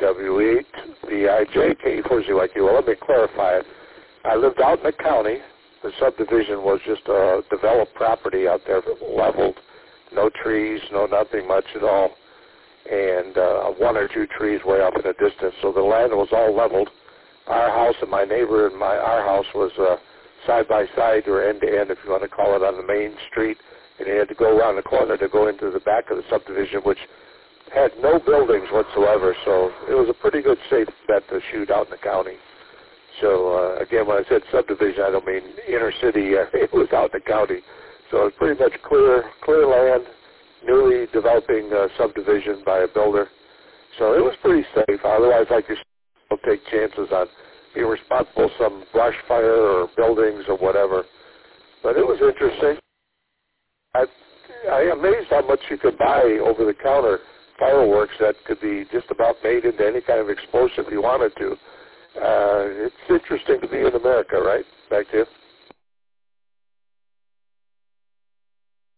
WE8VIJ KE4ZYQ. Well, let me clarify it. I lived out in the county. The subdivision was just a developed property out there, leveled, no trees, no nothing much at all, and one or two trees way off in the distance. So the land was all leveled. Our house and my neighbor and our house was side by side or end to end, if you want to call it, on the main street, and you had to go around the corner to go into the back of the subdivision, which had no buildings whatsoever. So it was a pretty good safe bet to shoot out in the county. So again, when I said subdivision, I don't mean inner city. It was out in the county. So it was pretty much clear land, newly developing subdivision by a builder. So it was pretty safe. Otherwise, like you don't take chances on being responsible for some brush fire or buildings or whatever. But it was interesting. I am amazed how much you could buy over-the-counter fireworks that could be just about made into any kind of explosive you wanted to. It's interesting to be in America, right? Back to you.